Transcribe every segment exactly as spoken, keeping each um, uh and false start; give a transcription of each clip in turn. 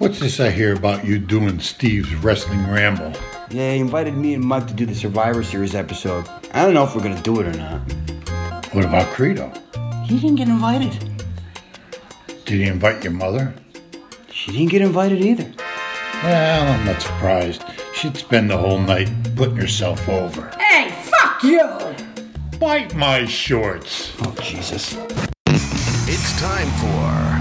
What's this I hear about you doing Steve's Wrestling Ramble? Yeah, he invited me and Mike to do the Survivor Series episode. I don't know if we're going to do it or not. What about Credo? He didn't get invited. Did he invite your mother? She didn't get invited either. Well, I'm not surprised. She'd spend the whole night putting herself over. Hey, fuck you! Bite my shorts. Oh, Jesus. It's time for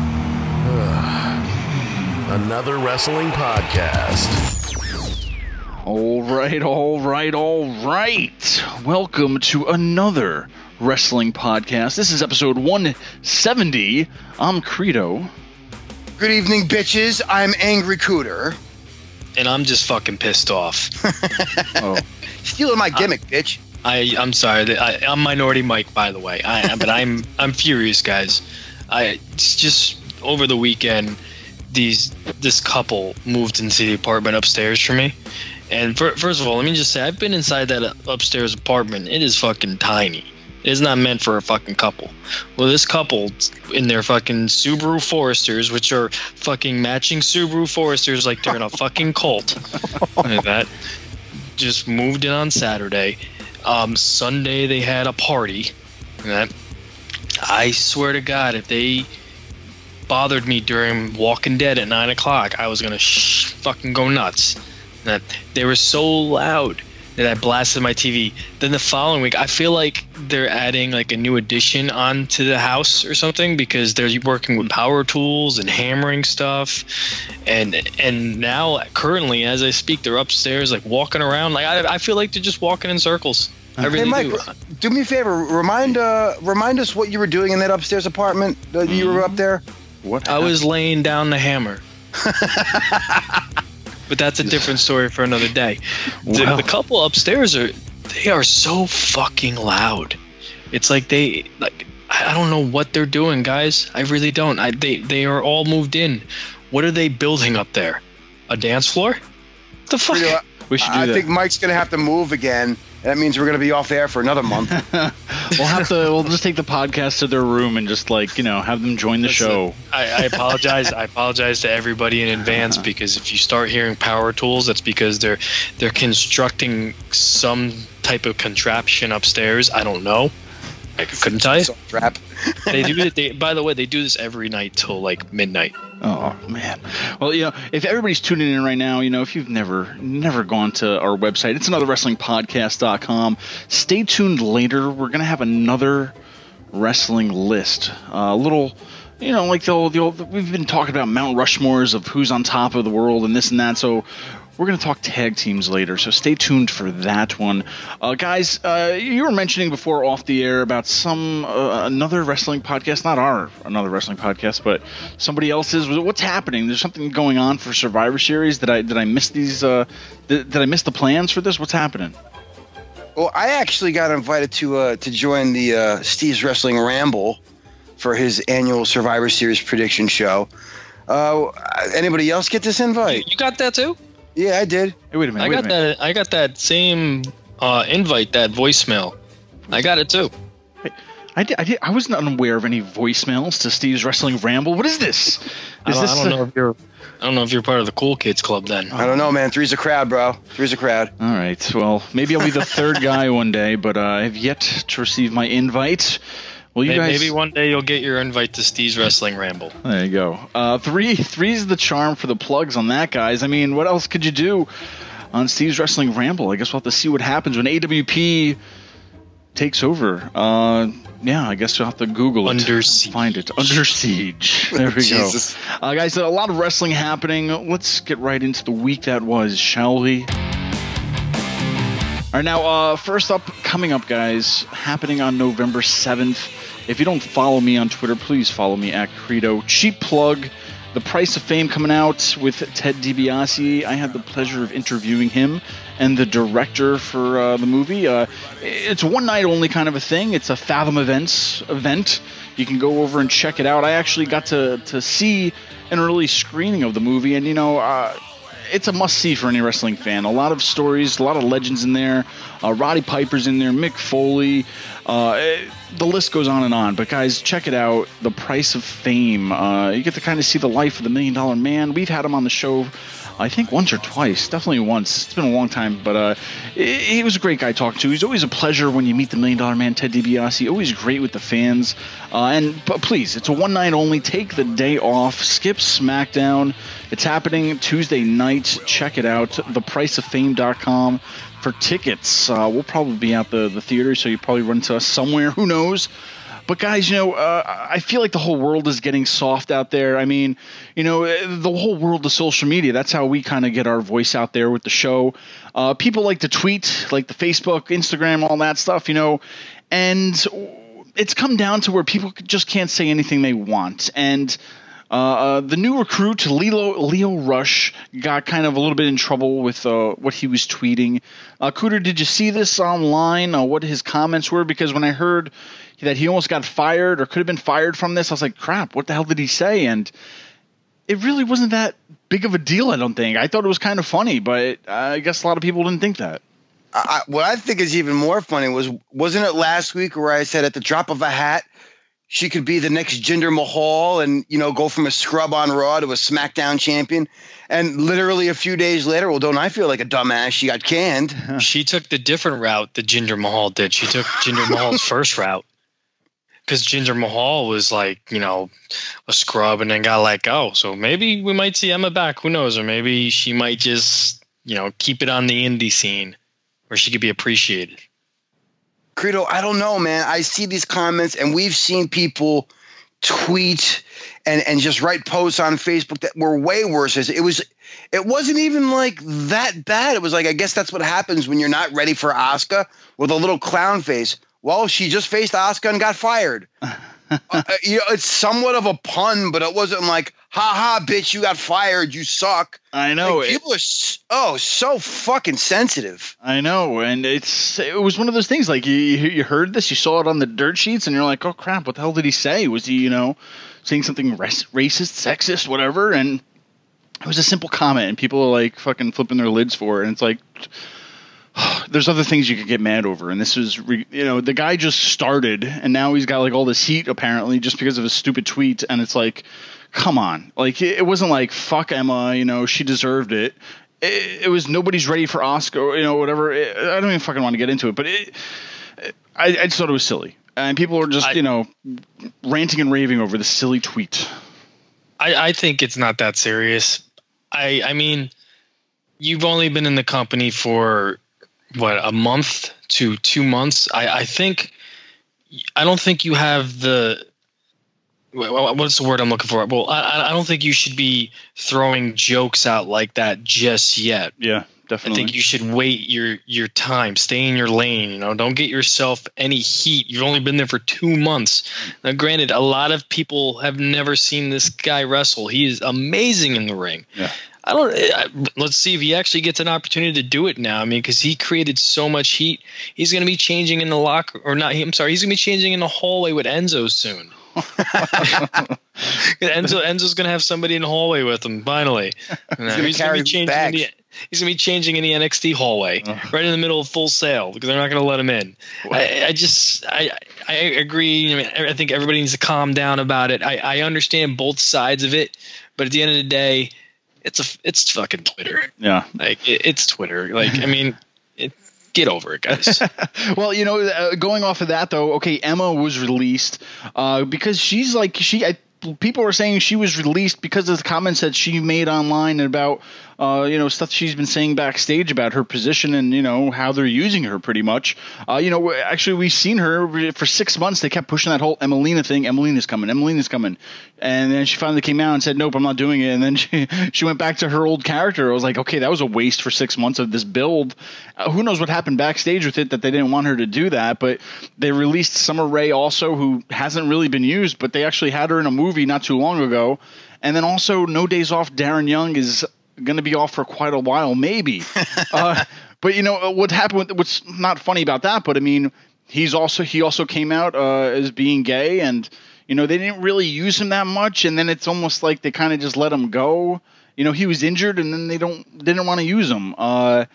uh, another wrestling podcast. All right, all right, all right. Welcome to another wrestling podcast. This is episode one seventy. I'm Credo. Good evening, bitches. I'm Angry Cooter. And I'm just fucking pissed off. Oh, Stealing my gimmick, I, bitch. I I'm sorry. I, I'm Minority Mike, by the way. I but I'm I'm furious, guys. I it's just over the weekend, these this couple moved into the apartment upstairs for me. And for, first of all, let me just say, I've been inside that upstairs apartment. It is fucking tiny. It is not meant for a fucking couple. Well, this couple in their fucking Subaru Foresters, which are fucking matching Subaru Foresters like they're in a fucking cult. Like that. Just moved in on Saturday. Um, Sunday they had a party. That. I swear to God, if they bothered me during Walking Dead at nine o'clock, I was gonna sh- fucking go nuts. That they were so loud that I blasted my T V. Then the following week, I feel like they're adding like a new addition onto the house or something because they're working with power tools and hammering stuff. And and now currently, as I speak, they're upstairs like walking around. Like I, I feel like they're just walking in circles. I really hey, Mike, do. do me a favor. Remind uh, remind us what you were doing in that upstairs apartment. Uh, you were up there. what? I was laying down the hammer. But that's a different story for another day. The, Wow. the couple upstairs are they are so fucking loud. It's like they like I don't know what they're doing, guys. I really don't. I they they are all moved in. What are they building up there? A dance floor? The fuck? You know, We should do I that. think Mike's gonna have to move again. That means we're gonna be off air for another month. We'll have to. We'll just take the podcast to their room and just like you know have them join the Listen, show. I, I apologize. I apologize to everybody in advance because if you start hearing power tools, that's because they're they're constructing some type of contraption upstairs. I don't know. I couldn't tell you. So, trap. They do it. They, by the way, they do this every night till like midnight. Oh man. Well, you know, if everybody's tuning in right now, you know, if you've never never gone to our website, it's another wrestling podcast dot com. Stay tuned later. We're gonna have another wrestling list. A uh, little, you know, like the old, the old. We've been talking about Mount Rushmores of who's on top of the world and this and that. So we're going to talk tag teams later, so stay tuned for that one. Uh, guys, uh, you were mentioning before off the air about some uh, another wrestling podcast, not our another wrestling podcast, but somebody else's. What's happening? There's something going on for Survivor Series. Did I did I miss these? Uh, did, did I miss the plans for this? What's happening? Well, I actually got invited to uh, to join the uh, Steve's Wrestling Ramble for his annual Survivor Series prediction show. Uh, anybody else get this invite? You got that too? Yeah, I did. Hey, wait a minute. I wait got a minute. that. I got that same uh, invite, that voicemail. I got it too. I did, I did. I wasn't unaware of any voicemails to Steve's Wrestling Ramble. What is this? Is I don't, this? I don't uh, know if you're. I don't know if you're part of the cool kids club then. I don't know, man. Three's a crowd, bro. Three's a crowd. All right. Well, maybe I'll be the third guy one day, but uh, I have yet to receive my invite. Well, you Maybe, guys. maybe one day you'll get your invite to Steve's Wrestling Ramble. There you go. Uh, three, three's the charm for the plugs on that, guys. I mean, what else could you do on Steve's Wrestling Ramble? I guess we'll have to see what happens when A W P takes over. Uh, yeah, I guess you'll have to Google it. Under Siege. Find it. Under Siege. There we Jesus. go. Uh, guys, a lot of wrestling happening. Let's get right into the week that was, shall we? All right, now, uh, first up, coming up, guys, happening on November seventh. If you don't follow me on Twitter, please follow me at Credo. Cheap plug, The Price of Fame coming out with Ted DiBiase. I had the pleasure of interviewing him and the director for uh, the movie. Uh, it's a one-night only kind of a thing. It's a Fathom Events event. You can go over and check it out. I actually got to, to see an early screening of the movie, and, you know... Uh, it's a must-see for any wrestling fan. A lot of stories, a lot of legends in there. Uh, Roddy Piper's in there, Mick Foley. Uh, the list goes on and on. But guys, check it out. The Price of Fame. Uh, you get to kind of see the life of the Million Dollar Man. We've had him on the show, I think once or twice, definitely once. It's been a long time, but uh, he was a great guy to talk to. He's always a pleasure when you meet the Million Dollar Man, Ted DiBiase. Always great with the fans. Uh, and but please, it's a one night only. Take the day off. Skip SmackDown. It's happening Tuesday night. Check it out. the price of fame dot com for tickets. Uh, we'll probably be at the, the theater, so you probably run into us somewhere. Who knows? But guys, you know, uh, I feel like the whole world is getting soft out there. I mean, you know, the whole world of social media, that's how we kind of get our voice out there with the show. Uh, people like to tweet, like the Facebook, Instagram, all that stuff, you know, and it's come down to where people just can't say anything they want. And uh, uh, the new recruit, Leo, Leo Rush, got kind of a little bit in trouble with uh, what he was tweeting. Uh, Cooter, did you see this online, uh, what his comments were? Because when I heard that he almost got fired or could have been fired from this, I was like, crap, what the hell did he say? And it really wasn't that big of a deal, I don't think. I thought it was kind of funny, but uh, I guess a lot of people didn't think that. I, what I think is even more funny was, wasn't it last week where I said at the drop of a hat, she could be the next Jinder Mahal and, you know, go from a scrub on Raw to a SmackDown champion. And literally a few days later, well, don't I feel like a dumbass? She got canned. She took the different route that Jinder Mahal did. She took Jinder Mahal's first route. Because Jinder Mahal was like, you know, a scrub and then got let go. So maybe we might see Emma back. Who knows? Or maybe she might just, you know, keep it on the indie scene where she could be appreciated. Credo, I don't know, man. I see these comments and we've seen people tweet and, and just write posts on Facebook that were way worse. It was, it wasn't even like that bad. It was like, I guess that's what happens when you're not ready for Asuka with a little clown face. Well, she just faced Asuka and got fired. uh, you know, it's somewhat of a pun, but it wasn't like, ha ha, bitch, you got fired, you suck. I know. Like, people are so, oh so fucking sensitive. I know, and it's it was one of those things. Like you, you heard this, you saw it on the dirt sheets, and you're like, oh crap, what the hell did he say? Was he, you know, saying something racist, sexist, whatever? And it was a simple comment, and people are like fucking flipping their lids for it, and it's like. There's other things you could get mad over, and this is, you know, the guy just started, and now he's got like all this heat apparently just because of his stupid tweet, and it's like, come on, like it wasn't like fuck Emma, you know, she deserved it. It, it was nobody's ready for Oscar, you know, whatever. It, I don't even fucking want to get into it, but it, I, I just thought it was silly, and people were just, I, you know, ranting and raving over the silly tweet. I, I think it's not that serious. I, I mean, you've only been in the company for. What, a month to two months? I, I think I don't think you have the what's the word I'm looking for? Well, I, I don't think you should be throwing jokes out like that just yet. Yeah, definitely. I think you should wait your your time, stay in your lane. You know, don't get yourself any heat. You've only been there for two months. Now, granted, a lot of people have never seen this guy wrestle. He is amazing in the ring. Yeah. I don't. I, let's see if he actually gets an opportunity to do it now. I mean, because he created so much heat. He's going to be changing in the locker, or not? I'm sorry. He's going to be changing in the hallway with Enzo soon. Enzo Enzo's going to have somebody in the hallway with him. Finally, he's he's going to be changing. In the, he's going to be changing in the N X T hallway, uh, right in the middle of Full Sail, because they're not going to let him in. Wow. I, I just, I, I agree. I mean, I think everybody needs to calm down about it. I, I understand both sides of it, but at the end of the day. It's a it's fucking Twitter. Yeah, like it, it's Twitter. Like I mean, it, get over it, guys. Well, you know, uh, going off of that though, okay, Emma was released uh, because she's like she. I, people were saying she was released because of the comments that she made online about uh, you know, stuff she's been saying backstage about her position and, you know, how they're using her pretty much. Uh, you know, actually, we've seen her for six months. They kept pushing that whole Emelina thing. Emelina's coming. Emelina's coming. And then she finally came out and said, nope, I'm not doing it. And then she, she went back to her old character. I was like, okay, that was a waste for six months of this build. Uh, who knows what happened backstage with it that they didn't want her to do that. But they released Summer Rae also, who hasn't really been used, but they actually had her in a movie not too long ago. And then also No Days Off, Darren Young is going to be off for quite a while, maybe. uh, but, you know, what happened, with, what's not funny about that, but, I mean, he's also he also came out uh, as being gay, and, you know, they didn't really use him that much, and then it's almost like they kind of just let him go. You know, he was injured, and then they don't didn't want to use him. Uh,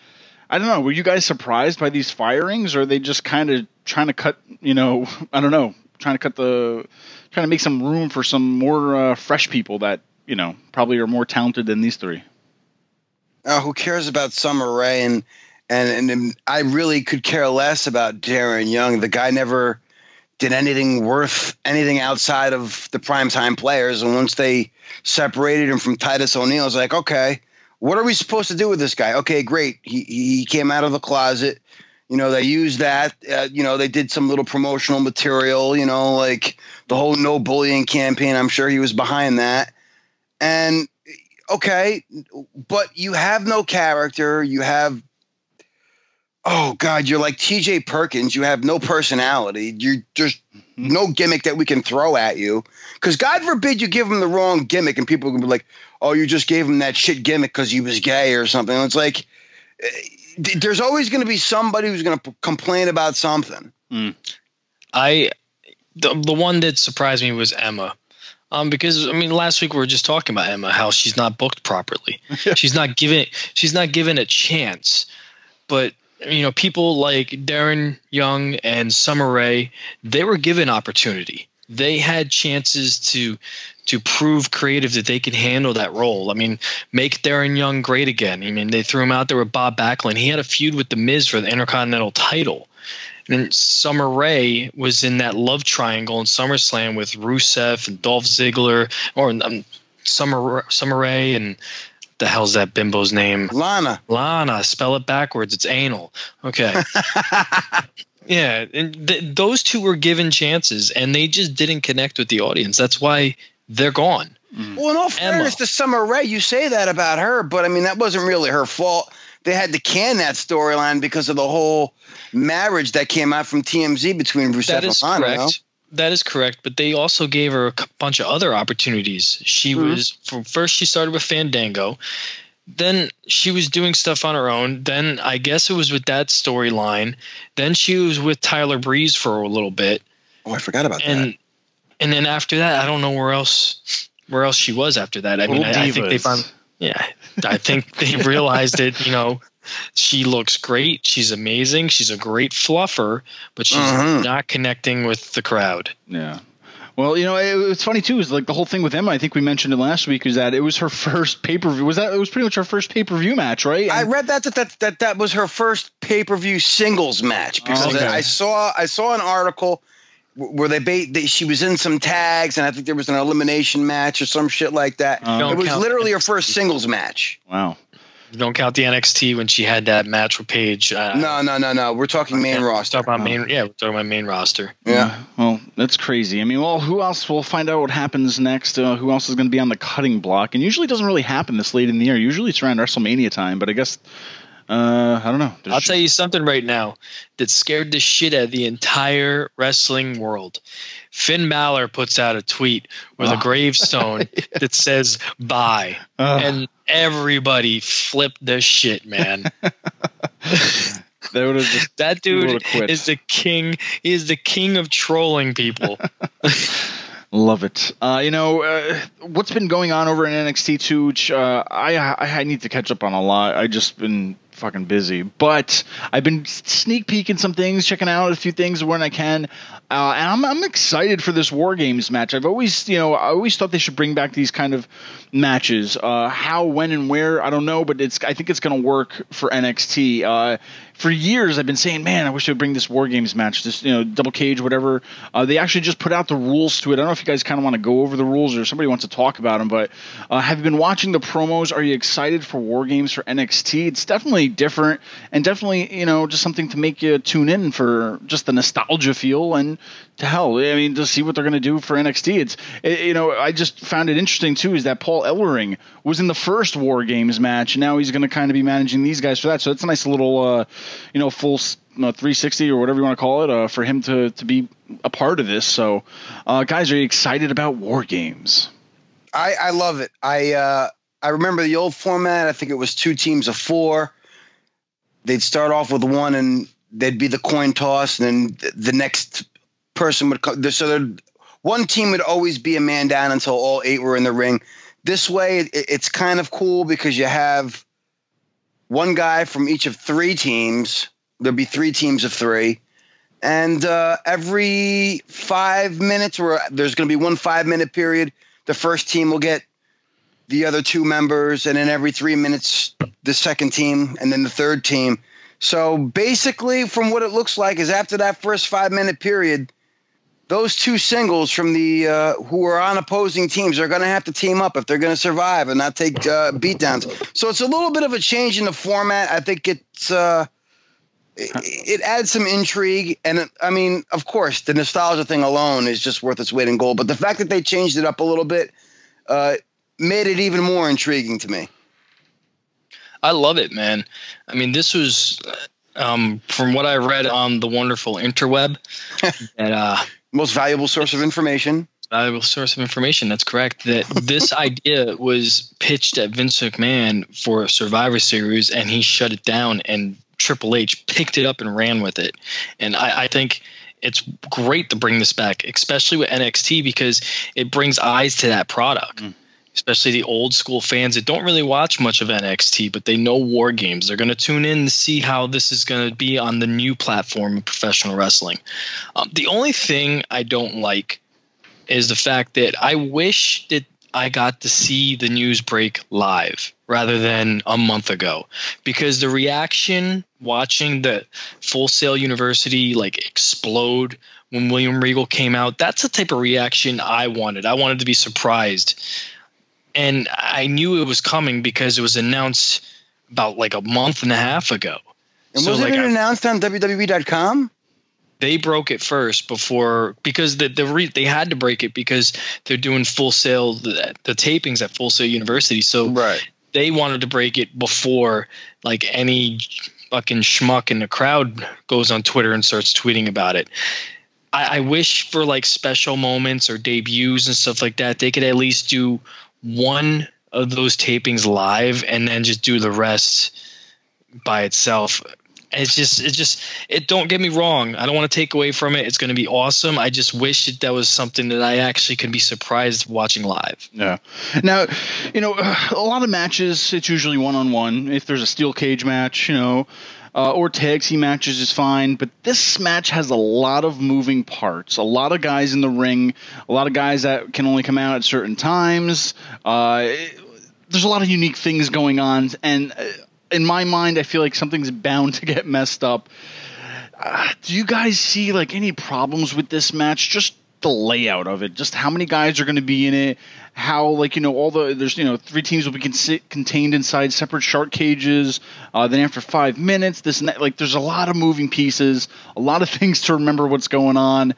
I don't know. Were you guys surprised by these firings, or are they just kind of trying to cut? You know, I don't know, trying to cut the, trying to make some room for some more uh, fresh people that you know probably are more talented than these three. Uh, who cares about Summer Rae? And, and and I really could care less about Darren Young. The guy never did anything worth anything outside of the primetime players. And once they separated him from Titus O'Neil, I was like, okay, what are we supposed to do with this guy? Okay, great. He he came out of the closet. You know, they used that. Uh, you know, they did some little promotional material, you know, like the whole no bullying campaign. I'm sure he was behind that. And okay, but you have no character. You have, oh God, you're like T J Perkins. You have no personality. You're just no gimmick that we can throw at you. Because God forbid you give him the wrong gimmick and people can be like, oh, you just gave him that shit gimmick because he was gay or something. And it's like, there's always going to be somebody who's going to p- complain about something. Mm. I, the, the one that surprised me was Emma. Um, because I mean, last week we were just talking about Emma, how she's not booked properly. she's not given, she's not given a chance. But you know, people like Darren Young and Summer Rae, they were given opportunity. They had chances to to prove creative that they could handle that role. I mean, make Darren Young great again. I mean, they threw him out there with Bob Backlund. He had a feud with The Miz for the Intercontinental title. And then Summer Rae was in that love triangle in SummerSlam with Rusev and Dolph Ziggler, or um, Summer Summer Rae and the hell's that bimbo's name? Lana. Lana. Spell it backwards. It's anal. Okay. Yeah, and th- those two were given chances, and they just didn't connect with the audience. That's why they're gone. Well, in all fairness to Summer Rae, you say that about her, but I mean that wasn't really her fault. They had to can that storyline because of the whole marriage that came out from T M Z between Rusev That is and Lana. correct. You know? That is correct, but they also gave her a c- bunch of other opportunities. She mm-hmm. was for, first she started with Fandango. Then she was doing stuff on her own. Then I guess it was with that storyline. Then she was with Tyler Breeze for a little bit. Oh, I forgot about and, that. And then after that, I don't know where else where else she was after that. I mean, I, I think they found yeah, I think they realized that, you know, she looks great. She's amazing. She's a great fluffer, but she's mm-hmm. not connecting with the crowd. Yeah. Well, you know, it, it's funny too. Is like the whole thing with Emma. I think we mentioned it last week. Is that it was her first pay per view? Was that it was pretty much her first pay per view match, right? And I read that that, that that that was her first pay per view singles match because oh, okay. I saw I saw an article where they, ba- they she was in some tags and I think there was an elimination match or some shit like that. Um, it was literally her first singles match. Wow. You don't count the N X T when she had that match with Paige. Uh, no, no, no, no. We're talking main roster. Talk about main, yeah, we're talking about main roster. Yeah. Well, that's crazy. I mean, well, who else? We'll find out what happens next. Uh, who else is going to be on the cutting block? And usually it doesn't really happen this late in the year. Usually it's around WrestleMania time. But I guess, uh, I don't know. There's I'll tell you something right now that scared the shit out of the entire wrestling world. Finn Balor puts out a tweet with oh. a gravestone that says "bye," oh. and everybody flipped the shit, man. They just, that dude is the king. He is the king of trolling people. Love it. Uh, you know, uh, what's been going on over in N X T too? Which, uh, I, I I need to catch up on a lot. I just been fucking busy, but I've been sneak peeking some things, checking out a few things when I can, uh, and I'm I'm excited for this War Games match. I've always, you know, I always thought they should bring back these kind of matches. Uh, how, when, and where, I don't know, but it's I think it's going to work for N X T. Uh, for years, I've been saying, man, I wish they would bring this War Games match, this, you know, double cage, whatever. Uh, they actually just put out the rules to it. I don't know if you guys kind of want to go over the rules or somebody wants to talk about them, but uh, have you been watching the promos? Are you excited for War Games for N X T? It's definitely different and definitely, you know, just something to make you tune in for just the nostalgia feel and to hell, I mean, to see what they're going to do for N X T. It's, it, you know, I just found it interesting too, is that Paul Ellering was in the first War Games match, and now he's going to kind of be managing these guys for that. So it's a nice little, uh, you know, full uh, three sixty or whatever you want to call it, uh, for him to, to be a part of this. So, uh, guys, are you excited about War Games? I, I love it. I, uh, I remember the old format. I think it was two teams of four. They'd start off with one, and they'd be the coin toss, and then the next person would come. So there'd, one team would always be a man down until all eight were in the ring. This way, it, it's kind of cool because you have one guy from each of three teams. There'll be three teams of three. And uh, every five minutes, or there's going to be one five-minute period, the first team will get the other two members, and then every three minutes, the second team, and then the third team. So basically, from what it looks like, is after that first five-minute period, those two singles from the uh, who are on opposing teams are going to have to team up if they're going to survive and not take uh, beatdowns. So it's a little bit of a change in the format. I think it's uh, it, it adds some intrigue, and it, I mean, of course, the nostalgia thing alone is just worth its weight in gold. But the fact that they changed it up a little bit uh, made it even more intriguing to me. I love it, man. I mean, this was um, from what I read on the wonderful interweb that. Uh, Most valuable source of information. Valuable source of information. That's correct. That this idea was pitched at Vince McMahon for a Survivor Series, and he shut it down. And Triple H picked it up and ran with it. And I, I think it's great to bring this back, especially with N X T, because it brings eyes to that product. Mm. Especially the old school fans that don't really watch much of N X T, but they know War Games. They're going to tune in to see how this is going to be on the new platform of professional wrestling. Um, the only thing I don't like is the fact that I wish that I got to see the news break live rather than a month ago, because the reaction watching the Full Sail University like explode when William Regal came out, that's the type of reaction I wanted. I wanted to be surprised. And I knew it was coming because it was announced about like a month and a half ago. And so wasn't like it I, announced on W W E dot com? They broke it first before because the the re, they had to break it because they're doing Full Sail the, the tapings at Full Sail University. So right. They wanted to break it before like any fucking schmuck in the crowd goes on Twitter and starts tweeting about it. I, I wish for like special moments or debuts and stuff like that, they could at least do one of those tapings live and then just do the rest by itself. It's just, it just, it don't get me wrong. I don't want to take away from it. It's going to be awesome. I just wish that that was something that I actually could be surprised watching live. Yeah. Now, you know, a lot of matches, it's usually one-on-one. If there's a steel cage match, you know, Uh, or tag team matches is fine, but this match has a lot of moving parts, a lot of guys in the ring, a lot of guys that can only come out at certain times. Uh, it, there's a lot of unique things going on, and uh, in my mind, I feel like something's bound to get messed up. Uh, do you guys see like any problems with this match? Just the layout of it, just how many guys are going to be in it, how like, you know, all the, there's, you know, three teams will be con- contained inside separate shark cages. Uh, then after five minutes, this and that, like there's a lot of moving pieces, a lot of things to remember what's going on.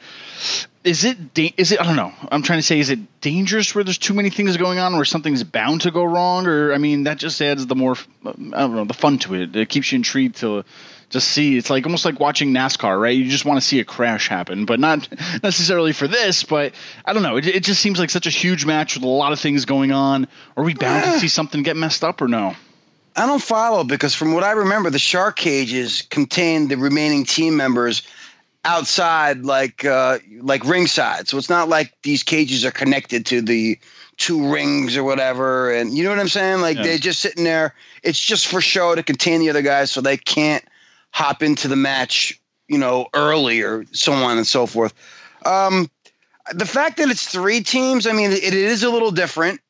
Is it, da- is it, I don't know. I'm trying to say, is it dangerous where there's too many things going on where something's bound to go wrong? Or, I mean, that just adds the more, I don't know, the fun to it. It keeps you intrigued to just see. It's like almost like watching NASCAR, right? You just want to see a crash happen, but not necessarily for this. But I don't know. It, it just seems like such a huge match with a lot of things going on. Are we bound to see something get messed up or no? I don't follow, because from what I remember, the shark cages contain the remaining team members outside, like uh, like ringside. So it's not like these cages are connected to the two rings or whatever. And you know what I'm saying? Like yeah. They're just sitting there. It's just for show to contain the other guys so they can't hop into the match, you know, early or so on and so forth. Um, the fact that it's three teams, I mean, it, it is a little different.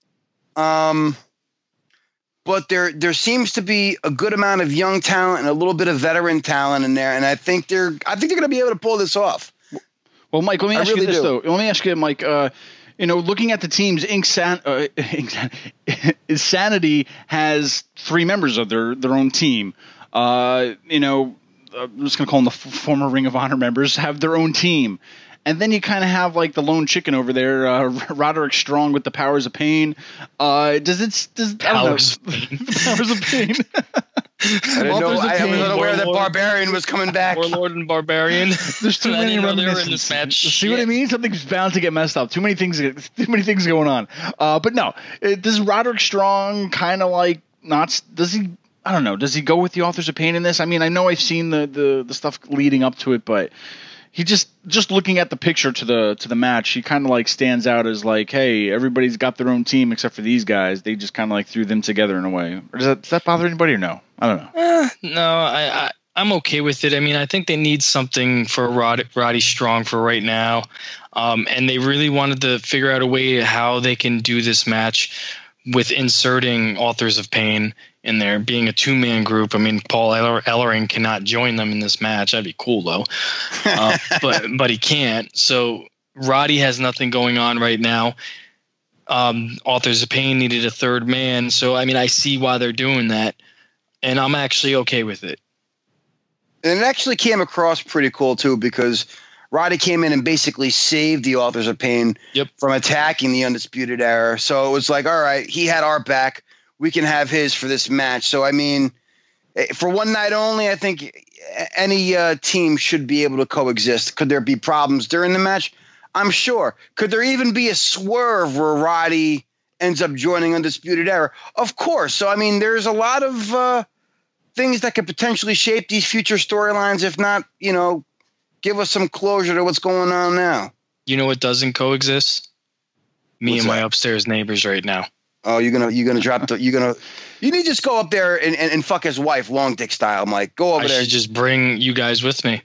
Um, but there there seems to be a good amount of young talent and a little bit of veteran talent in there, and I think they're I think they're going to be able to pull this off. Well, Mike, let me I ask really you this do. though. Let me ask you, Mike. Uh, you know, looking at the teams, Insan- uh, Insanity has three members of their their own team. Uh, you know, I'm just going to call them the f- former Ring of Honor members, have their own team. And then you kind of have like the lone chicken over there, uh, Roderick Strong with the Powers of Pain. Uh, does it? Does, Powers I don't know. Powers of Pain. I didn't know. I was not aware that Barbarian was coming back. Warlord and Barbarian. There's too many in reminiscences. this match. See Shit. what I mean? Something's bound to get messed up. Too many things. Too many things going on. Uh, but no, it, does Roderick Strong kind of like not? Does he? I don't know. Does he go with the Authors of Pain in this? I mean, I know I've seen the the, the stuff leading up to it, but he just just looking at the picture to the to the match, he kind of like stands out as like, hey, everybody's got their own team except for these guys. They just kind of like threw them together in a way. Or does that does that bother anybody or no? I don't know. Uh, no, I, I I'm okay with it. I mean, I think they need something for Rod, Roddy Strong for right now, um, and they really wanted to figure out a way how they can do this match with inserting Authors of Pain in there, being a two-man group. I mean, Paul Eller- Ellering cannot join them in this match. That'd be cool, though. Uh, but but he can't. So Roddy has nothing going on right now. Um, Authors of Pain needed a third man. So, I mean, I see why they're doing that, and I'm actually okay with it. And it actually came across pretty cool, too, because Roddy came in and basically saved the Authors of Pain Yep. from attacking the Undisputed Era. So it was like, all right, he had our back. We can have his for this match. So, I mean, for one night only, I think any uh, team should be able to coexist. Could there be problems during the match? I'm sure. Could there even be a swerve where Roddy ends up joining Undisputed Era? Of course. So, I mean, there's a lot of uh, things that could potentially shape these future storylines, if not, you know, give us some closure to what's going on now. You know what doesn't coexist? Me What's and my that? upstairs neighbors right now. Oh, you're gonna you're gonna drop the you're gonna you need to just go up there and, and, and fuck his wife, long dick style. I'm like, go over I there. should just bring you guys with me.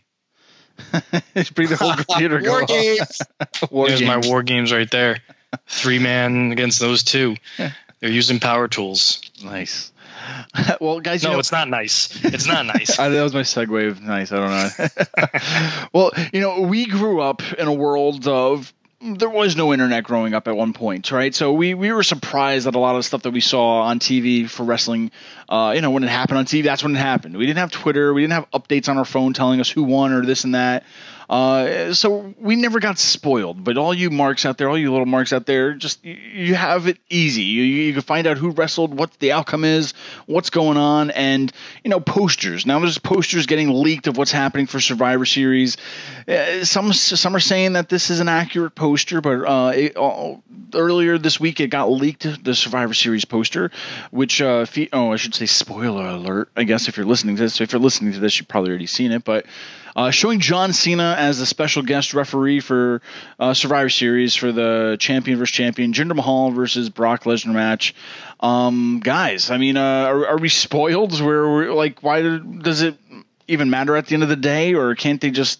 Just bring the whole computer War go games. War There's my games. war games right there. Three man against those two. They're using power tools. Nice. Well, guys, you No, know, it's not nice. It's not nice. I, that was my segue of nice. I don't know. Well, you know, we grew up in a world of there was no internet growing up at one point, right? So we, we were surprised at a lot of the stuff that we saw on T V for wrestling. Uh, you know, when it happened on T V, that's when it happened. We didn't have Twitter. We didn't have updates on our phone telling us who won or this and that. Uh, so we never got spoiled. But all you marks out there, all you little marks out there, just you, you have it easy. You, you can find out who wrestled, what the outcome is, what's going on, and you know posters. Now there's posters getting leaked of what's happening for Survivor Series. Uh, some some are saying that this is an accurate poster, but uh, it, uh, earlier this week it got leaked, the Survivor Series poster, which uh, fe- oh I should say spoiler alert. I guess if you're listening to this, if you're listening to this, you've probably already seen it, but. Uh, showing John Cena as the special guest referee for uh, Survivor Series for the champion versus champion, Jinder Mahal versus Brock Lesnar match. Um, guys, I mean, uh, are, are we spoiled? Where we're like, why did, does it even matter at the end of the day, or can't they just?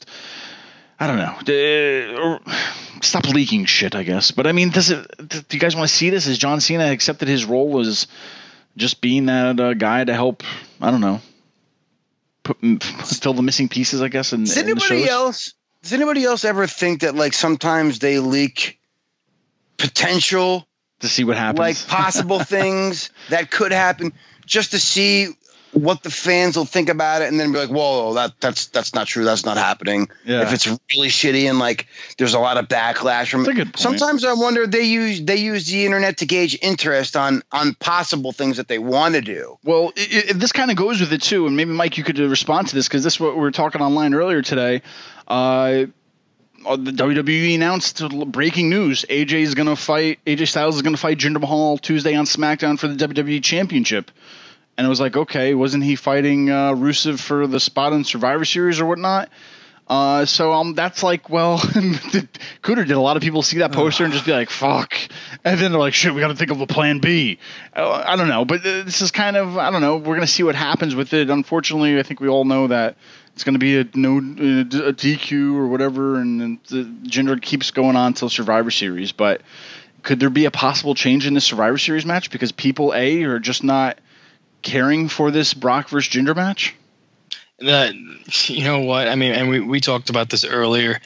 I don't know. Uh, or, stop leaking shit, I guess. But I mean, does it? Do you guys want to see this? Has John Cena accepted his role as just being that uh, guy to help? I don't know. Put, fill the missing pieces, I guess. In, Does in the anybody shows? else? Does anybody else ever think that like sometimes they leak potential, To see what happens. like possible things that could happen, just to see what the fans will think about it, and then be like, "Whoa, that that's that's not true. That's not happening." Yeah. If it's really shitty and like there's a lot of backlash from That's a it. good point. Sometimes I wonder they use they use the internet to gauge interest on on possible things that they want to do. Well, it, it, this kind of goes with it too, and maybe Mike, you could uh, respond to this because this is what we were talking online earlier today. Uh, uh, the W W E announced uh, breaking news: A J is going to fight. A J Styles is going to fight Jinder Mahal Tuesday on SmackDown for the W W E Championship. And it was like, okay, wasn't he fighting uh, Rusev for the spot in Survivor Series or whatnot? Uh, so um, that's like, well, Cooter did a lot of people see that poster and just be like, fuck. And then they're like, shit, we got to think of a plan B. Uh, I don't know. But uh, this is kind of, I don't know. We're going to see what happens with it. Unfortunately, I think we all know that it's going to be a no a D Q or whatever. And, and the Jinder keeps going on until Survivor Series. But could there be a possible change in the Survivor Series match? Because people, A, are just not caring for this Brock versus Jinder match? That, you know what? I mean, and we, we talked about this earlier.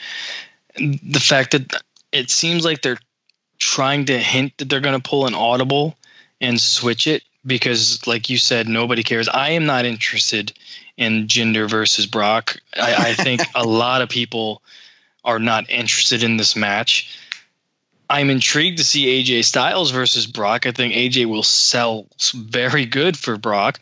The fact that it seems like they're trying to hint that they're going to pull an audible and switch it because, like you said, nobody cares. I am not interested in Jinder versus Brock. I, I think a lot of people are not interested in this match. I'm intrigued to see A J Styles versus Brock. I think A J will sell very good for Brock.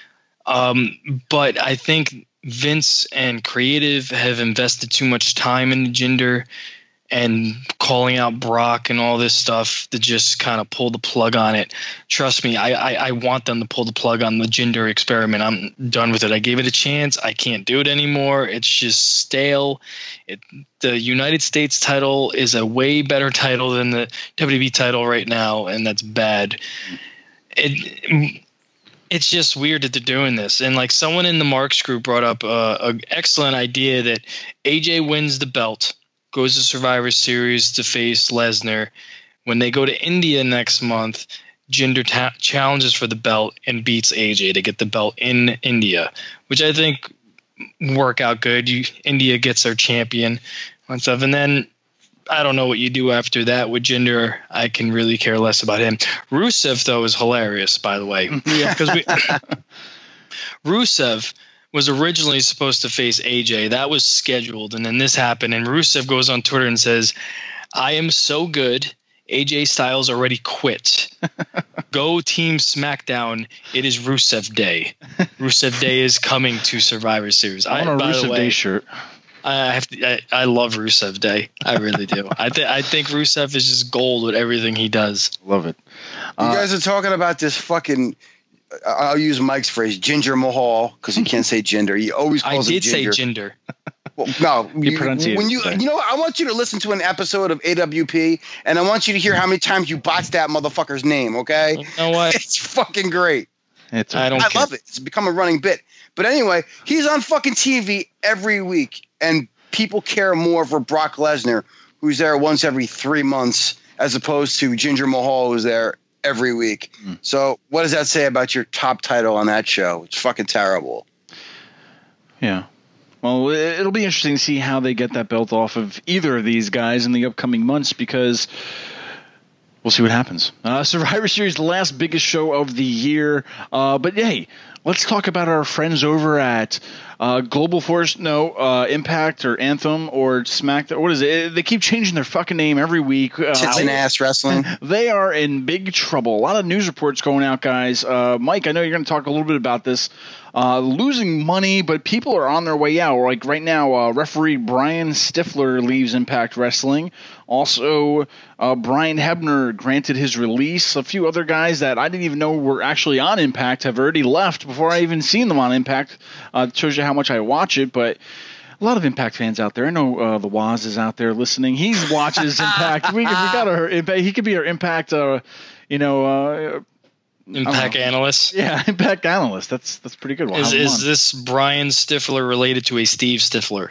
Um, but I think Vince and creative have invested too much time in the Jinder and calling out Brock and all this stuff to just kind of pull the plug on it. Trust me, I, I, I want them to pull the plug on the gender experiment. I'm done with it. I gave it a chance. I can't do it anymore. It's just stale. It, the United States title is a way better title than the W W E title right now, and that's bad. It, it's just weird that they're doing this. And like someone in the Marks group brought up uh, an excellent idea that A J wins the belt, goes to Survivor Series to face Lesnar. When they go to India next month, Jinder ta- challenges for the belt and beats A J to get the belt in India, which I think work out good. You, India gets their champion and stuff. And then I don't know what you do after that with Jinder. I can really care less about him. Rusev, though, is hilarious, by the way. Yeah, because we Rusev was originally supposed to face A J. That was scheduled, and then this happened, and Rusev goes on Twitter and says, I am so good, A J Styles already quit. Go Team SmackDown. It is Rusev Day. Rusev Day is coming to Survivor Series. I want a Rusev way, Day shirt. I have to, I, I love Rusev Day. I really do. I, th- I think Rusev is just gold with everything he does. Love it. You uh, guys are talking about this fucking – I'll use Mike's phrase, Jinder Mahal, because he can't say gender. He always calls I it did say gender. Well, no, you, when you you know, I want you to listen to an episode of A W P, and I want you to hear how many times you botched that motherfucker's name. Okay, you know what? It's fucking great. It's I don't. I care. love it. It's become a running bit. But anyway, he's on fucking T V every week, and people care more for Brock Lesnar, who's there once every three months, as opposed to Jinder Mahal, who's there every week. Mm. So what does that say about your top title on that show? It's fucking terrible. Yeah. Well, it'll be interesting to see how they get that belt off of either of these guys in the upcoming months, because we'll see what happens. Uh, Survivor Series, the last biggest show of the year. Uh, but hey, let's talk about our friends over at uh, Global Force, no, uh, Impact or Anthem or SmackDown. What is it? They keep changing their fucking name every week. Uh, Tits and ass wrestling. They are in big trouble. A lot of news reports going out, guys. Uh, Mike, I know you're going to talk a little bit about this. Uh, losing money, but people are on their way out. Like right now, uh, referee Brian Stifler leaves Impact Wrestling. Also, uh, Brian Hebner granted his release. A few other guys that I didn't even know were actually on Impact have already left before I even seen them on Impact. Uh, it shows you how much I watch it, but a lot of Impact fans out there. I know uh, the Waz is out there listening. He watches Impact. We, we got our Impact. He could be our Impact, uh, you know, uh, Impact analyst. Yeah, Impact analyst. That's that's pretty good. We'll is is this Brian Stifler related to a Steve Stifler?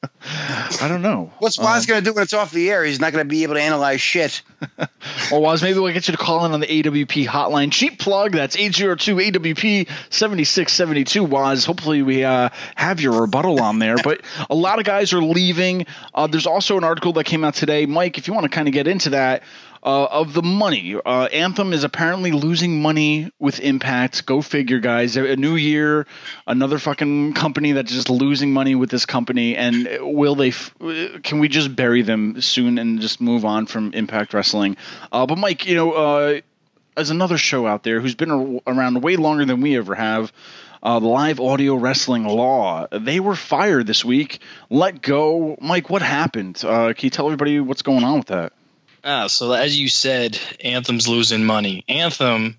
I don't know. What's Waz um, going to do when it's off the air? He's not going to be able to analyze shit. Well, Waz, maybe we'll get you to call in on the A W P hotline. Cheap plug. That's eight oh two A W P seven six seven two. Waz, hopefully we uh, have your rebuttal on there. But a lot of guys are leaving. Uh, there's also an article that came out today. Mike, if you want to kind of get into that. Uh, of the money, uh, Anthem is apparently losing money with Impact. Go figure, guys. A new year, another fucking company that's just losing money with this company. And will they? F- can we just bury them soon and just move on from Impact Wrestling? Uh, but Mike, you know, uh, as another show out there who's been a- around way longer than we ever have. Uh, Live Audio Wrestling Law. They were fired this week. Let go. Mike, what happened? Uh, can you tell everybody what's going on with that? Ah, so as you said, Anthem's losing money. Anthem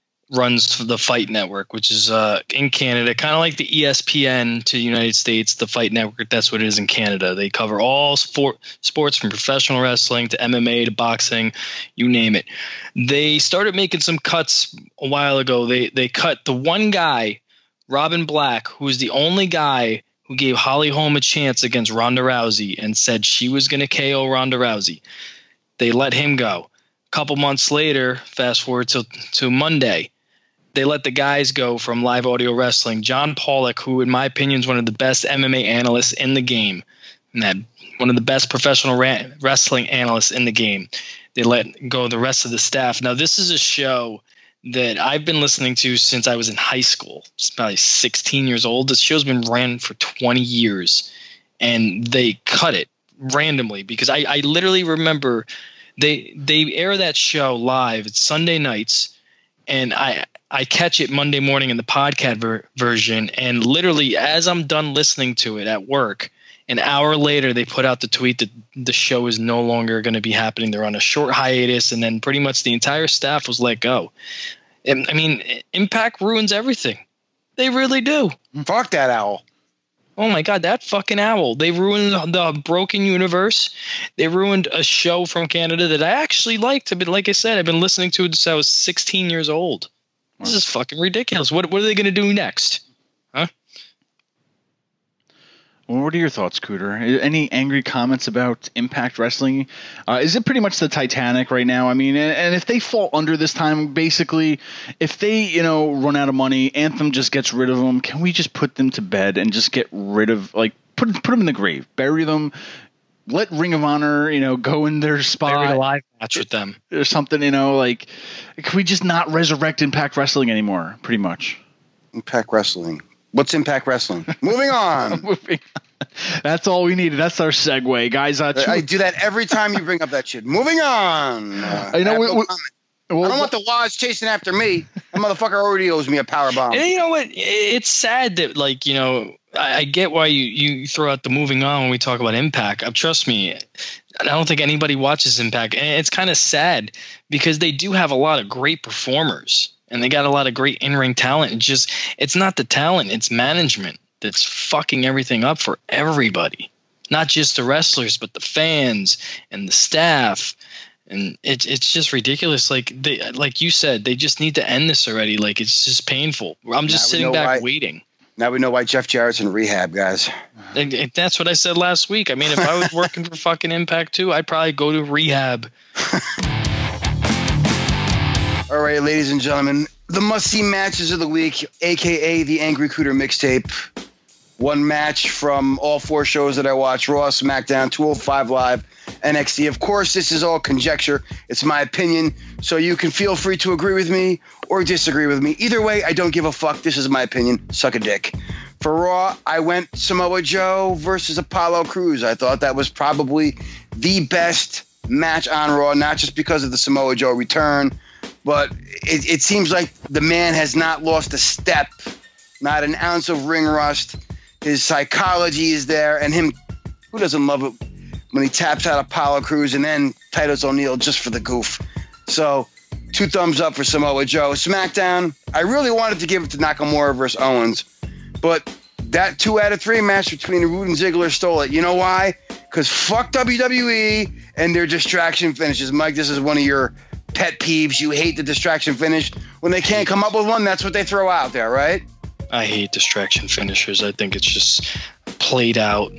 runs the Fight Network, which is uh, in Canada, kind of like the E S P N to the United States, the Fight Network. That's what it is in Canada. They cover all sport, sports from professional wrestling to M M A to boxing, you name it. They started making some cuts a while ago. They they cut the one guy, Robin Black, who was the only guy who gave Holly Holm a chance against Ronda Rousey and said she was going to K O Ronda Rousey. They let him go. A couple months later, fast forward to, to Monday, they let the guys go from Live Audio Wrestling. John Pollock, who in my opinion is one of the best M M A analysts in the game, and that one of the best professional ra- wrestling analysts in the game. They let go the rest of the staff. Now, this is a show that I've been listening to since I was in high school. It's probably sixteen years old. This show's been ran for twenty years, and they cut it randomly because I, I literally remember they they air that show live. It's Sunday nights, and I I catch it Monday morning in the podcast ver- version. And literally, as I'm done listening to it at work, An hour later, they put out the tweet that the show is no longer going to be happening. They're on a short hiatus, and then pretty much the entire staff was let go. And, I mean, Impact ruins everything. They really do. Fuck that owl. Oh my God, that fucking owl. They ruined the, the Broken Universe. They ruined a show from Canada that I actually liked. But like I said, I've been listening to it since I was sixteen years old. This is fucking ridiculous. What, what are they going to do next? Huh? Well, what are your thoughts, Cooter? Any angry comments about Impact Wrestling? Uh, is it pretty much the Titanic right now? I mean, and, and if they fall under this time, basically, if they, you know, run out of money, Anthem just gets rid of them. Can we just put them to bed and just get rid of, like, put put them in the grave, bury them, let Ring of Honor, you know, go in their spot, Bury a live match with them or something, you know, like, can we just not resurrect Impact Wrestling anymore? Pretty much. Impact Wrestling. What's Impact Wrestling? Moving on. Moving on. That's all we needed. That's our segue, guys. Uh, I do that every time you bring up that shit. Moving on. Uh, I know. I, We, no we, well, I don't want the Waz chasing after me. That motherfucker already owes me a power bomb. And you know what? It's sad that, like, you know, I, I get why you, you throw out the moving on when we talk about Impact. Uh, trust me, I don't think anybody watches Impact. And it's kind of sad because they do have a lot of great performers and they got a lot of great in-ring talent. It's just, it's not the talent, it's management that's fucking everything up for everybody. Not just the wrestlers, but the fans and the staff. And it's it's just ridiculous. Like they, like you said, they just need to end this already. Like it's just painful. I'm just Now we sitting know back why- waiting. Now we know why Jeff Jarrett's in rehab, guys. And- and that's what I said last week. I mean, if I was working for fucking Impact too, I'd probably go to rehab. All right, ladies and gentlemen, the must-see matches of the week, a k a the Angry Cooter mixtape. One match from all four shows that I watch: Raw, SmackDown, two oh five Live, N X T. Of course, this is all conjecture. It's my opinion, so you can feel free to agree with me or disagree with me. Either way, I don't give a fuck. This is my opinion. Suck a dick. For Raw, I went Samoa Joe versus Apollo Crews. I thought that was probably the best match on Raw, not just because of the Samoa Joe return, but it, it seems like the man has not lost a step, not an ounce of ring rust. His psychology is there, and him, who doesn't love it when he taps out Apollo Crews and then Titus O'Neil just for the goof. So, two thumbs up for Samoa Joe. SmackDown, I really wanted to give it to Nakamura versus Owens, but that two out of three match between Rude and Ziggler stole it. You know why? Because fuck W W E and their distraction finishes. Mike, this is one of your pet peeves. You hate the distraction finish. When they can't come up with one, that's what they throw out there, right? I hate distraction finishers. I think it's just played out.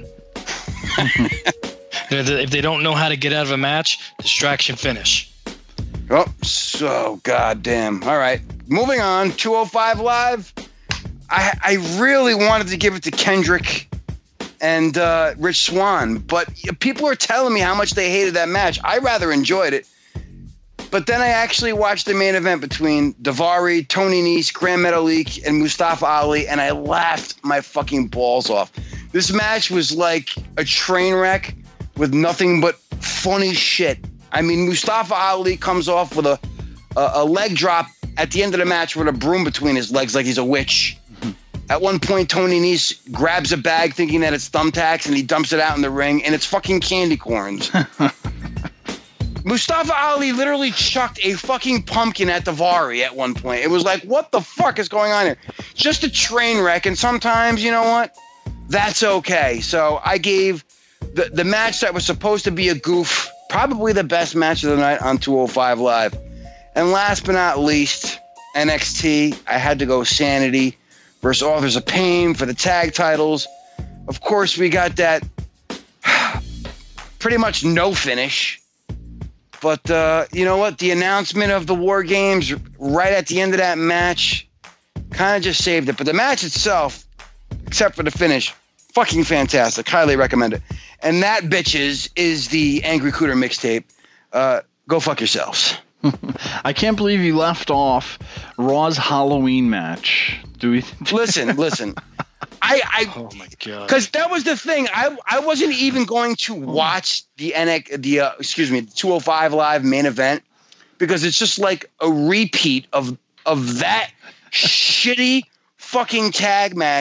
If they don't know how to get out of a match, distraction finish. Oh, so goddamn. All right. Moving on. two oh five Live. I I really wanted to give it to Kendrick and uh, Rich Swann, but people are telling me how much they hated that match. I rather enjoyed it. But then I actually watched the main event between Daivari, Tony Nese, Gran Metalik, and Mustafa Ali, and I laughed my fucking balls off. This match was like a train wreck with nothing but funny shit. I mean, Mustafa Ali comes off with a, a, a leg drop at the end of the match with a broom between his legs like he's a witch. At one point, Tony Nese grabs a bag thinking that it's thumbtacks, and he dumps it out in the ring, and it's fucking candy corns. Mustafa Ali literally chucked a fucking pumpkin at Daivari at one point. It was like, what the fuck is going on here? Just a train wreck, and sometimes, you know what? That's okay. So I gave the, the match that was supposed to be a goof probably the best match of the night on two oh five Live. And last but not least, N X T. I had to go Sanity versus Authors of Pain for the tag titles. Of course, we got that pretty much no finish. But uh, you know what? The announcement of the War Games right at the end of that match kind of just saved it. But the match itself, except for the finish, fucking fantastic. Highly recommend it. And that, bitches, is the Angry Cooter mixtape. Uh, go fuck yourselves. I can't believe you left off Raw's Halloween match. Do we? listen, listen. I, I, Oh my god! because that was the thing. I, I wasn't even going to watch the N X, the uh, excuse me, the two oh five Live main event because it's just like a repeat of of that shitty fucking tag match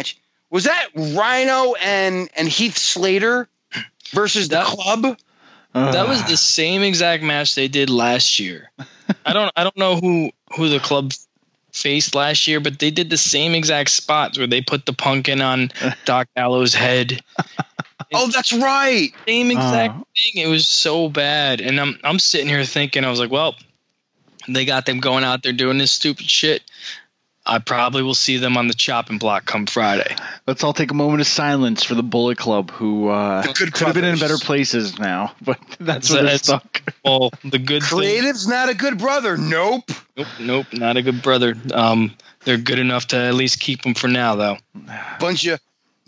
Was that Rhino and and Heath Slater versus That- the Club? That was the same exact match they did last year. I don't I don't know who who the Club faced last year, but they did the same exact spots where they put the pumpkin on Doc Gallows' head. Oh, that's right. Same exact Uh. thing. It was so bad. And I'm I'm sitting here thinking, I was like, well, they got them going out there doing this stupid shit. I probably will see them on the chopping block come Friday. Let's all take a moment of silence for the Bullet Club, who uh, The good could have been in brothers. better places now, but that's That's- where they're that's- stuck. Well, the good thing, Creative's not a good brother. Nope. nope, nope, not a good brother. Um, they're good enough to at least keep them for now, though. Bunch of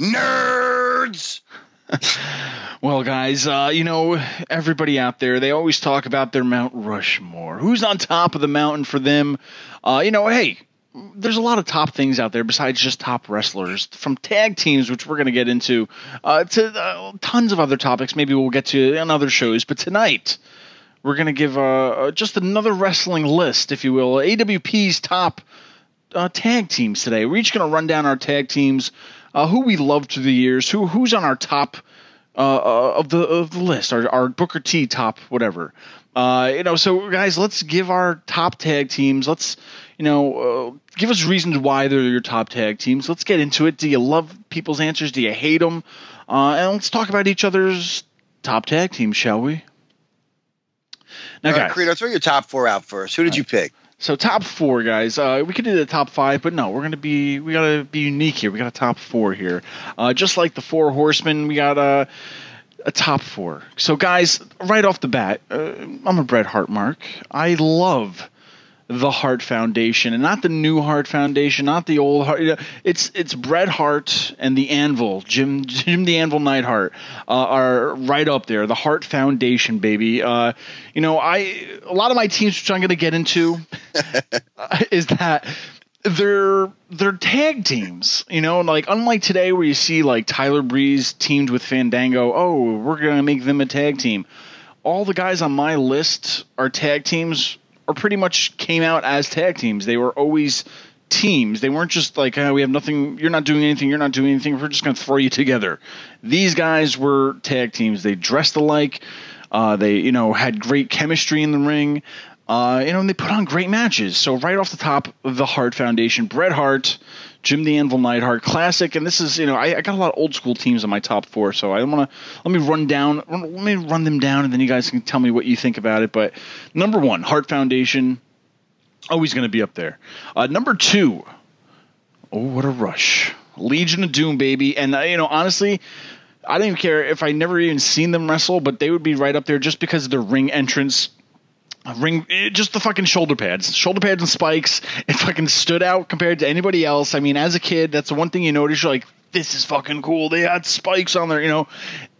nerds. Well, guys, uh, you know, everybody out there, they always talk about their Mount Rushmore. Who's on top of the mountain for them? Uh, you know, hey, there's a lot of top things out there besides just top wrestlers, from tag teams, which we're going to get into, uh, to uh, tons of other topics. Maybe we'll get to on other shows. But tonight, we're going to give uh, uh, just another wrestling list, if you will, A W P's top uh, tag teams today. We're each going to run down our tag teams, uh, who we loved through the years, who who's on our top uh, uh, of the of the list, our, our Booker T top, whatever. Uh, you know, so guys, let's give our top tag teams. Let's, you know, uh, give us reasons why they're your top tag teams. Let's get into it. Do you love people's answers? Do you hate them? Uh, and let's talk about each other's top tag teams, shall we? Now, All right, guys, Credo, throw your top four out first. Who did you pick? so top four, guys. Uh, we could do the top five, but no, we're gonna be we gotta be unique here. We got a top four here, uh, just like the Four Horsemen. We got a a top four. So, guys, right off the bat, uh, I'm a Bret Hart mark. I love the Hart Foundation, and not the new Hart Foundation, not the old Hart. You know, it's it's Bret Hart and the Anvil, Jim Jim the Anvil Neidhart, uh, are right up there. The Hart Foundation, baby. Uh, you know, I a lot of my teams, which I'm going to get into, is that they're they're tag teams. You know, like unlike today where you see like Tyler Breeze teamed with Fandango. Oh, we're going to make them a tag team. All the guys on my list are tag teams. Or pretty much came out as tag teams. They were always teams. They weren't just like, oh, we have nothing, you're not doing anything, you're not doing anything, we're just going to throw you together. These guys were tag teams. They dressed alike. Uh, they, you know, had great chemistry in the ring. Uh, you know, and they put on great matches. So right off the top of the Hart Foundation, Bret Hart, Jim the Anvil Neidhart, classic. And this is, you know, I, I got a lot of old school teams on my top four, so I want to let me run down, let me run them down, and then you guys can tell me what you think about it. But number one, Hart Foundation, always going to be up there. Uh, number two, oh, what a rush, Legion of Doom, baby. And uh, you know, honestly, I don't even care if I never even seen them wrestle, but they would be right up there just because of their ring entrance. Ring, just the fucking shoulder pads, shoulder pads and spikes. It fucking stood out compared to anybody else. I mean, as a kid, that's the one thing you notice. You're like, this is fucking cool. They had spikes on there, you know.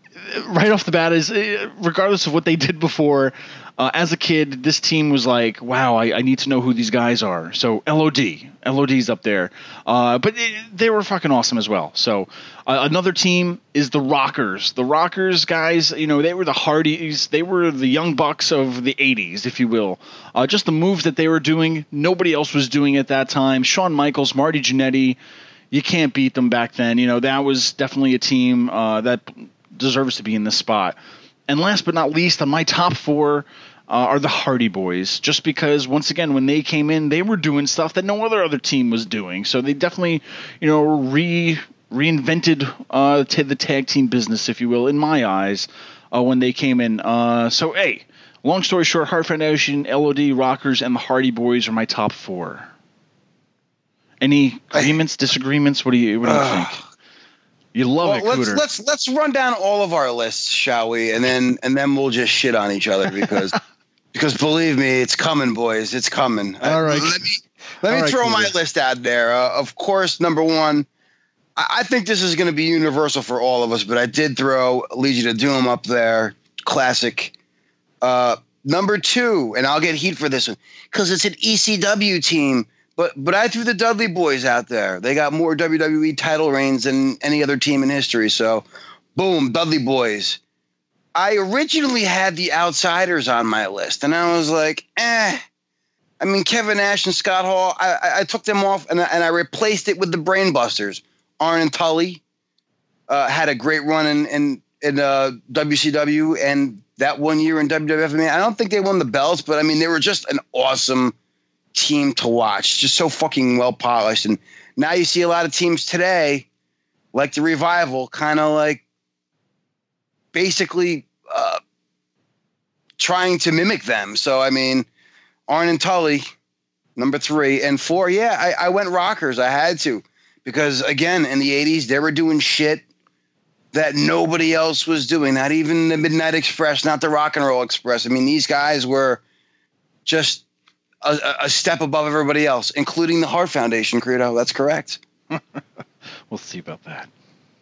Right off the bat is, regardless of what they did before, uh, as a kid, this team was like, wow, I, I need to know who these guys are. So L O D, L O D's up there. Uh, but it, they were fucking awesome as well. So uh, another team is the Rockers. The Rockers, guys, you know, they were the Hardys. They were the Young Bucks of the eighties, if you will. Uh, just the moves that they were doing, nobody else was doing at that time. Shawn Michaels, Marty Jannetty, you can't beat them back then. You know, that was definitely a team uh, that deserves to be in this spot. And last but not least, on my top four uh, are the Hardy Boys, just because, once again, when they came in, they were doing stuff that no other other team was doing. So they definitely, you know, re reinvented uh, t- the tag team business, if you will, in my eyes, uh, when they came in. Uh, so, hey, long story short, Hart Foundation, L O D, Rockers, and the Hardy Boys are my top four. Any agreements, disagreements? What do you, what do you Uh, think? You love Well, it, let's Cooter. let's let's run down all of our lists, shall we? And then and then we'll just shit on each other because because believe me, it's coming, boys. It's coming. All right. Uh, let me let All me right, throw my Cooter. list out there. Uh, of course, number one, I, I think this is going to be universal for all of us, but I did throw Legion of Doom up there. Classic. Uh, number two, and I'll get heat for this one because it's an E C W team. But but I threw the Dudley Boys out there. They got more W W E title reigns than any other team in history. So, boom, Dudley Boys. I originally had the Outsiders on my list, and I was like, eh. I mean, Kevin Nash and Scott Hall, I, I, I took them off, and I, and I replaced it with the Brainbusters. Arn and Tully uh, had a great run in in, in uh, W C W, and that one year in W W F. I mean, I don't think they won the belts, but I mean, they were just an awesome team to watch, just so fucking well polished. And now you see a lot of teams today, like the Revival, kind of like basically uh, trying to mimic them. So, I mean, Arn and Tully, number three. And four, yeah, I, I went Rockers. I had to. Because, again, in the eighties, they were doing shit that nobody else was doing. Not even the Midnight Express, not the Rock and Roll Express. I mean, these guys were just a, a step above everybody else, including the Hart Foundation, Credo. That's correct. We'll see about that.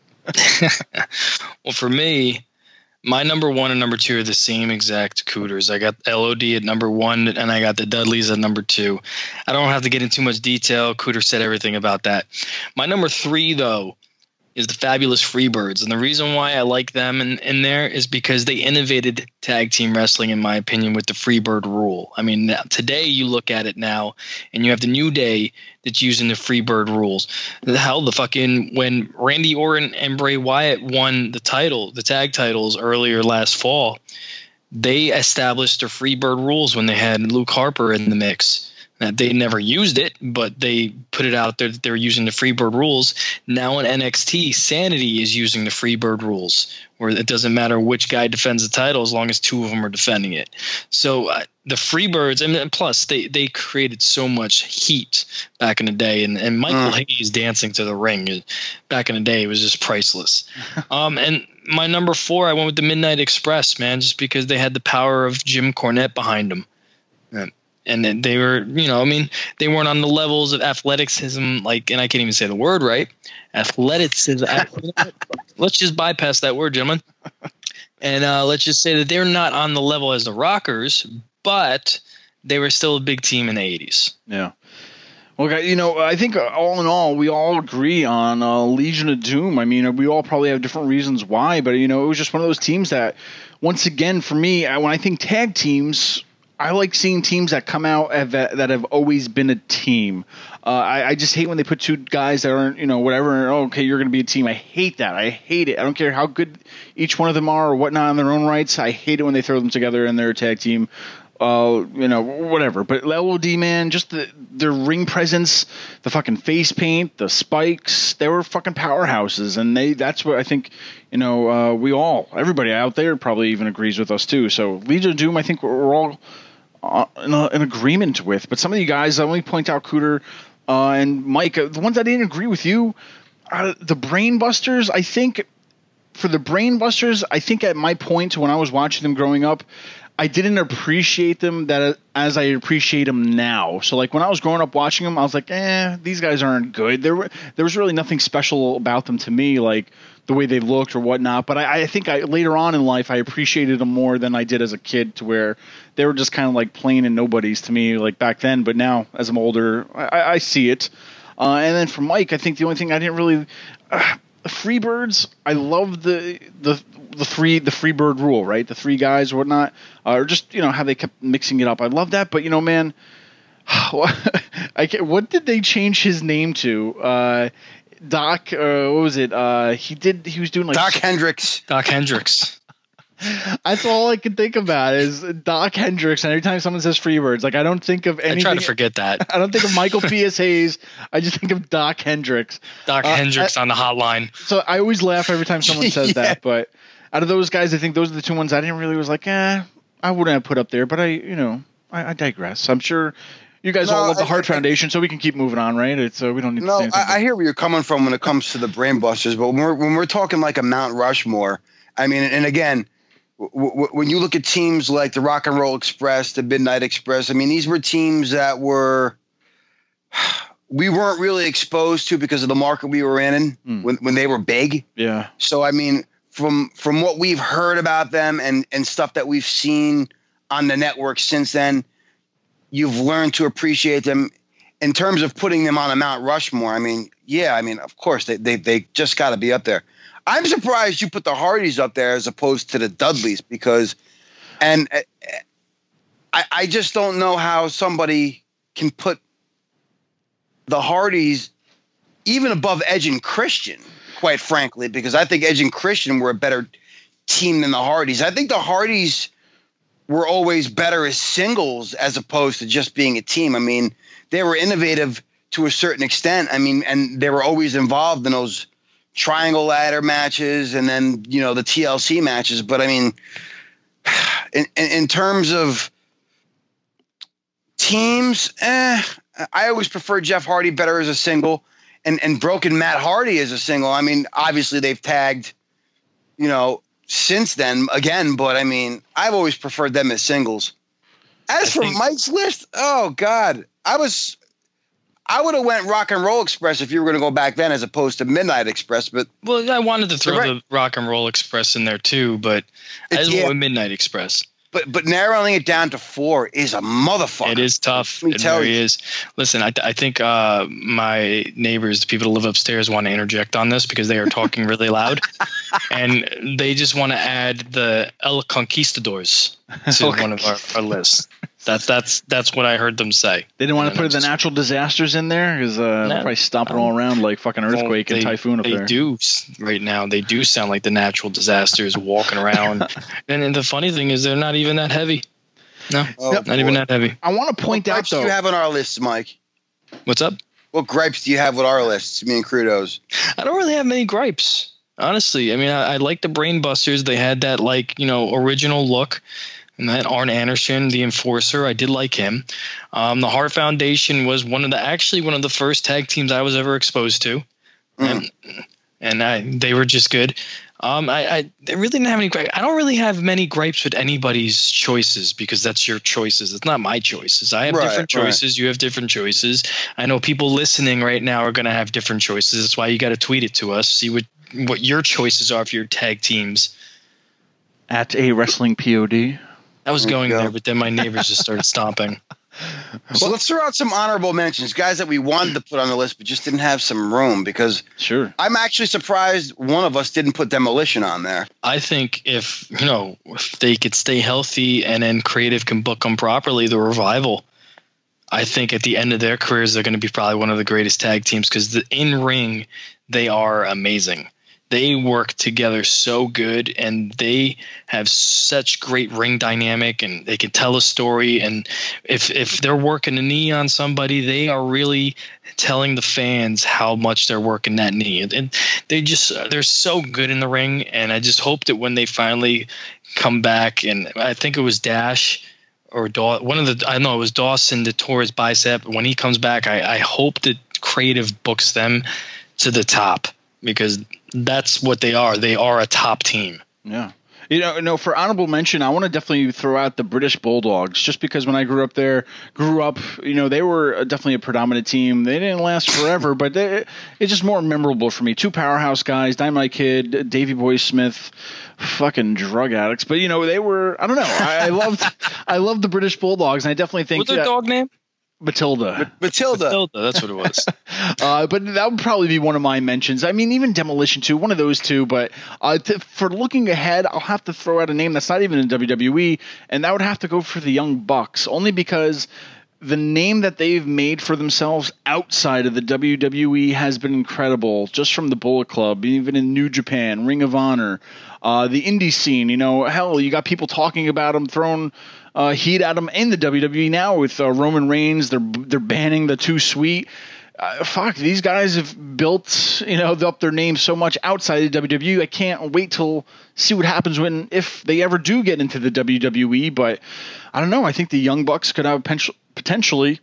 Well, for me, my number one and number two are the same exact Cooters. I got L O D at number one, and I got the Dudleys at number two. I don't have to get into too much detail. Cooter said everything about that. My number three, though, is the Fabulous Freebirds. And the reason why I like them in, in there is because they innovated tag team wrestling, in my opinion, with the Freebird rule. I mean, now, today you look at it now, and you have the New Day that's using the Freebird rules. The hell, the fucking, when Randy Orton and Bray Wyatt won the title, the tag titles earlier last fall, they established the Freebird rules when they had Luke Harper in the mix. Now, they never used it, but they put it out there that they were using the Freebird rules. Now in N X T, Sanity is using the Freebird rules, where it doesn't matter which guy defends the title as long as two of them are defending it. So uh, the Freebirds, and, and plus they, they created so much heat back in the day. And, and Michael mm. Hayes dancing to the ring back in the day was just priceless. um, and my number four, I went with the Midnight Express, man, just because they had the power of Jim Cornette behind them. And, And they were, you know, I mean, they weren't on the levels of athleticism, like, and I can't even say the word right. Athleticism. Let's just bypass that word, gentlemen. And uh, let's just say that they're not on the level as the Rockers, but they were still a big team in the eighties. Yeah. Well, you know, I think all in all, we all agree on uh, Legion of Doom. I mean, we all probably have different reasons why, but, you know, it was just one of those teams that, once again, for me, when I think tag teams, I like seeing teams that come out have, that have always been a team. Uh, I, I just hate when they put two guys that aren't, you know, whatever. Oh, okay, you're going to be a team. I hate that. I hate it. I don't care how good each one of them are or whatnot in their own rights. I hate it when they throw them together and they're a tag team. Uh, you know, whatever. But L O D, man, just the their ring presence, the fucking face paint, the spikes, they were fucking powerhouses, and they that's what I think. You know, uh, we all, everybody out there probably even agrees with us too. So Legion of Doom, I think we're, we're all uh, in, a, in agreement with. But some of you guys, I only point out Cooter uh, and Mike, uh, the ones I didn't agree with you, uh, the Brain Busters. I think for the Brain Busters, I think at my point when I was watching them growing up, I didn't appreciate them that as I appreciate them now. So like when I was growing up watching them, I was like, eh, these guys aren't good. There were there was really nothing special about them to me, like the way they looked or whatnot. But I, I think I later on in life I appreciated them more than I did as a kid, to where they were just kind of like plain and nobodies to me, like back then. But now as I'm older, I, I see it. Uh, and then for Mike, I think the only thing I didn't really uh, Freebirds, I love the the the free the Freebird rule, right? The three guys or whatnot, uh, or just you know how they kept mixing it up. I love that, but you know, man, I can't, what did they change his name to? Uh, Doc, uh, what was it? Uh, he did. He was doing like Doc Hendricks. Doc Hendricks. That's all I can think about is Doc Hendricks. And every time someone says Freebirds, like I don't think of anything. I try to forget that. I don't think of Michael P S. Hayes. I just think of Doc Hendricks. Doc uh, Hendricks I, on the hotline. So I always laugh every time someone says yeah. that. But out of those guys, I think those are the two ones I didn't really was like, eh, I wouldn't have put up there. But I, you know, I, I digress. I'm sure you guys no, all love the Hart Foundation, so we can keep moving on, right? It's uh, we don't need no, to say anything. I, I hear where you're coming from when it comes to the Brain Busters, but when we're when we're talking like a Mount Rushmore, I mean, and again. W- w- when you look at teams like the Rock and Roll Express, the Midnight Express, I mean, these were teams that were we weren't really exposed to because of the market we were in mm. when when they were big. Yeah. So I mean, from from what we've heard about them and and stuff that we've seen on the network since then, you've learned to appreciate them. In terms of putting them on a Mount Rushmore, I mean, yeah, I mean, of course they they they just got to be up there. I'm surprised you put the Hardys up there as opposed to the Dudleys because, and I, I just don't know how somebody can put the Hardys even above Edge and Christian, quite frankly, because I think Edge and Christian were a better team than the Hardys. I think the Hardys were always better as singles as opposed to just being a team. I mean, they were innovative to a certain extent. I mean, and they were always involved in those triangle ladder matches and then, you know, the T L C matches. But I mean, in, in, in terms of teams, eh, I always preferred Jeff Hardy better as a single and, and Broken Matt Hardy as a single. I mean, obviously they've tagged, you know, since then again, but I mean, I've always preferred them as singles. As for think- Mike's list, oh God, I was, I would have went Rock and Roll Express if you were going to go back then, as opposed to Midnight Express. But well, I wanted to throw right. the Rock and Roll Express in there too, but I just yeah. went with Midnight Express. But but narrowing it down to four is a motherfucker. It is tough. Let me It tell really you. is. Listen, I, I think uh, my neighbors, the people that live upstairs, want to interject on this because they are talking really loud, and they just want to add the El Conquistadors to one of our, our lists. That's that's that's what I heard them say. They didn't want to And put I the just- natural disasters in there because uh, No. they're probably stomping all around like fucking earthquake Well, and they- typhoon up they there. do s- right now. They do sound like the natural disasters walking around. and, and the funny thing is, they're not even that heavy. No, Oh, not boy. even that heavy. I want to point What out gripes though. do you have on our lists, Mike? What's up? What gripes do you have with our lists, me and Crudos? I don't really have many gripes, honestly. I mean, I, I like the Brain Busters. They had that, like, you know, original look. And that Arn Anderson, the Enforcer, I did like him. Um, the Hart Foundation was one of the actually one of the first tag teams I was ever exposed to, Mm. and, and I, they were just good. Um, I, I they really didn't have any gripes. I don't really have many gripes with anybody's choices because that's your choices. It's not my choices. I have Right, different right. choices. You have different choices. I know people listening right now are going to have different choices. That's why you got to tweet it to us. See what what your choices are for your tag teams. At a wrestling pod. I was There you going go. there, but then my neighbors just started stomping. So let's throw out some honorable mentions, guys that we wanted to put on the list but just didn't have some room, because Sure. I'm actually surprised one of us didn't put Demolition on there. I think if, you know, if they could stay healthy and then creative can book them properly, the Revival, I think at the end of their careers, they're going to be probably one of the greatest tag teams because the in ring, they are amazing. They work together so good, and they have such great ring dynamic, and they can tell a story. And if if they're working a knee on somebody, they are really telling the fans how much they're working that knee. And, and they just they're so good in the ring. And I just hope that when they finally come back, and I think it was Dash or Daw- one of the I know it was Dawson that tore his bicep. When he comes back, I, I hope that creative books them to the top, because that's what they are. They are a top team. Yeah. You know, no, for honorable mention, I want to definitely throw out the British Bulldogs, just because when I grew up there, grew up, you know, they were definitely a predominant team. They didn't last forever, but they, it's just more memorable for me. Two powerhouse guys, Dynamite Kid, Davey Boy Smith, fucking drug addicts. But, you know, they were, I don't know. I, I loved I loved the British Bulldogs, and I definitely think What's their that- dog name? Matilda. Matilda. Matilda, that's what it was. Uh, but that would probably be one of my mentions. I mean, even Demolition too, one of those two. But uh, t- for looking ahead, I'll have to throw out a name that's not even in W W E, and that would have to go for the Young Bucks, only because the name that they've made for themselves outside of the W W E has been incredible, just from the Bullet Club, even in New Japan, Ring of Honor, uh, the indie scene. You know, hell, you got people talking about them, throwing uh, heat at them in the W W E now with uh, Roman Reigns. They're they're banning the Too Sweet. Uh, fuck, these guys have built, you know, up their name so much outside the W W E. I can't wait till see what happens when, if they ever do get into the W W E. But I don't know. I think the Young Bucks could have potential, potentially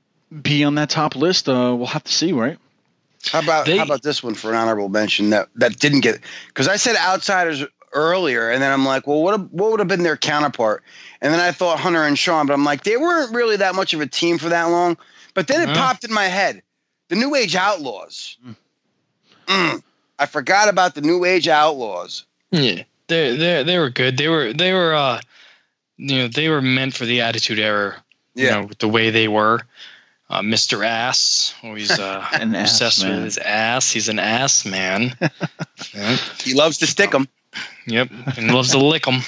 be on that top list. Uh, we'll have to see, right? How about They- how about this one for an honorable mention that that didn't get, because I said outsiders earlier, and then I'm like, well, what what would have been their counterpart? And then I thought Hunter and Sean, but I'm like, they weren't really that much of a team for that long. But then it Uh-huh. popped in my head, the New Age Outlaws. Mm. I forgot about the New Age Outlaws. Yeah, they they they were good. They were they were uh, you know, they were meant for the Attitude Era. You Yeah. know, with the way they were. Uh, Mister Ass, always uh, An ass obsessed man. with his ass. He's an ass man. Yep. He loves to stick them. Yep, and loves to lick them.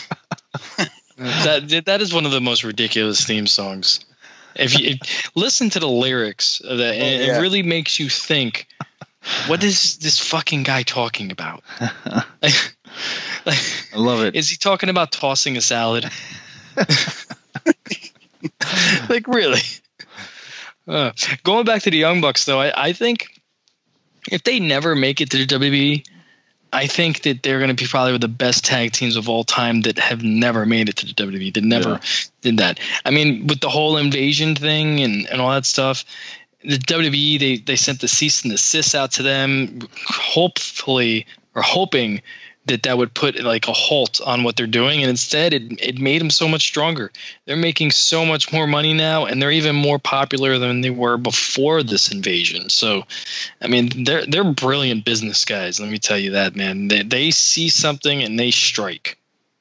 that that is one of the most ridiculous theme songs. If you if, listen to the lyrics, of that, it, yeah. it really makes you think What is this fucking guy talking about? like, like, I love it. Is he talking about tossing a salad? Like, really? Uh, going back to the Young Bucks, though, I, I think if they never make it to the W W E, I think that they're going to be probably one of the best tag teams of all time that have never made it to the W W E. That never yeah. did that. I mean, with the whole invasion thing and, and all that stuff, the W W E, they, they sent the cease and desist out to them, hopefully, or hoping that that would put like a halt on what they're doing. And instead, it it made them so much stronger. They're making so much more money now, and they're even more popular than they were before this invasion. So, I mean, they're they're brilliant business guys. Let me tell you that, man. They, they see something and they strike.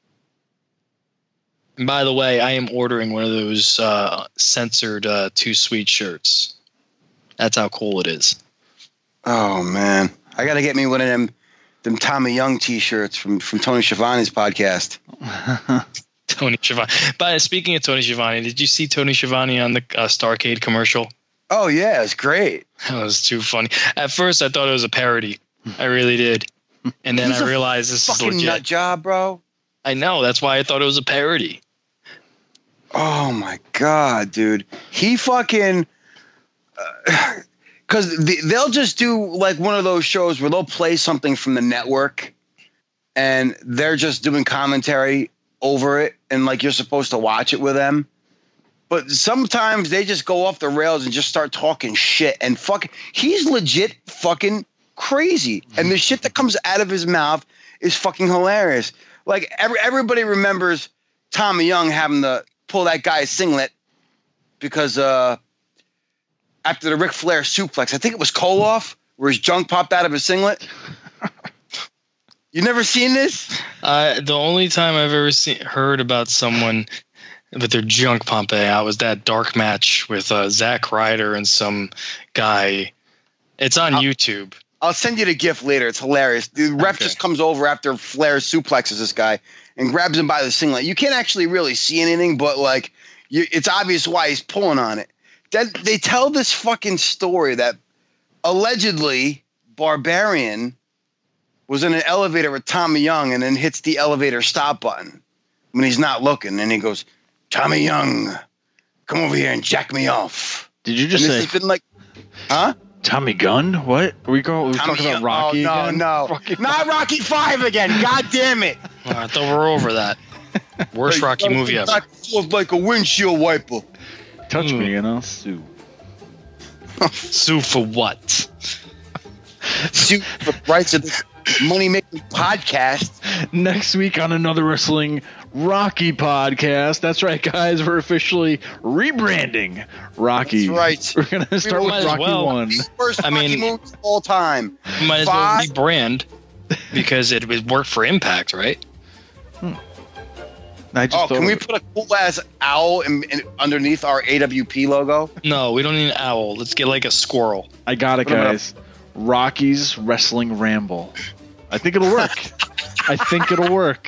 And by the way, I am ordering one of those uh, censored uh, Too Sweet shirts. That's how cool it is. Oh, man. I got to get me one of them them Tommy Young T-shirts from, from Tony Schiavone's podcast. Tony Schiavone. But speaking of Tony Schiavone, did you see Tony Schiavone on the uh, Starrcade commercial? Oh, yeah. It's great. That was too funny. At first, I thought it was a parody. I really did. And then He's I realized this is fucking legit. nut job, bro. I know. That's why I thought it was a parody. Oh, my God, dude. He fucking... Uh, Because the, they'll just do like one of those shows where they'll play something from the network and they're just doing commentary over it and like you're supposed to watch it with them. But sometimes they just go off the rails and just start talking shit and fuck. He's legit fucking crazy. And the shit that comes out of his mouth is fucking hilarious. Like every, everybody remembers Tommy Young having to pull that guy's singlet because, uh, after the Ric Flair suplex, I think it was Koloff, where his junk popped out of his singlet. You never seen this? Uh, the only time I've ever seen, heard about someone with their junk pumping out was that dark match with uh, Zack Ryder and some guy. It's on I'll, YouTube. I'll send you the GIF later. It's hilarious. The ref okay. just comes over after Flair suplexes this guy and grabs him by the singlet. You can't actually really see anything, but like you, it's obvious why he's pulling on it. That they tell this fucking story that allegedly Barbarian was in an elevator with Tommy Young and then hits the elevator stop button when he's not looking. And he goes, Tommy Young, come over here and jack me off. Did you just and say, this has been like, huh? Tommy Gunn? What? Are we, going, are we talking about Rocky oh, no, again? No, Rocky not Rocky five again. God damn it. Oh, I thought we're over that. Worst like, Rocky movie ever. Feels like a windshield wiper. Touch mm. me and I'll sue. Sue for what? Sue for rights of this money-making podcast. Next week on another Wrestling Rocky podcast. That's right, guys. We're officially rebranding Rocky. That's right. We're going to start we with Rocky well. one. First I Rocky mean, movie of all time. Might as well be brand because it would work for Impact, right? Hmm. I just oh, can we put a cool ass owl in, in, underneath our A W P logo? No, we don't need an owl. Let's get like a squirrel. I got it, guys. Rocky's Wrestling Ramble. I think it'll work. I think it'll work.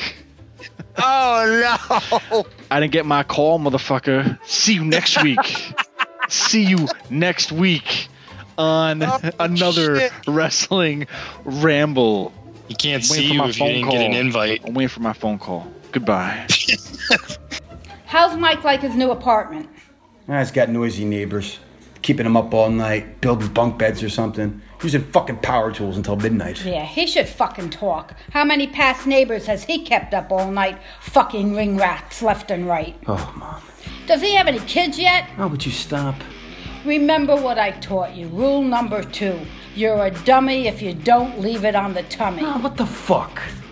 Oh, no. I didn't get my call, motherfucker. See you next week. See you next week on oh, another shit. Wrestling Ramble. You can't see you if you didn't call. get an invite. I'm waiting for my phone call. Goodbye. How's Mike like his new apartment? Ah, he's got noisy neighbors. Keeping him up all night, building bunk beds or something. Using fucking power tools until midnight. Yeah, he should fucking talk. How many past neighbors has he kept up all night fucking ring rats left and right? Oh, Mom. Does he have any kids yet? Oh, would you stop? Remember what I taught you. Rule number two. You're a dummy if you don't leave it on the tummy. Oh, what the fuck?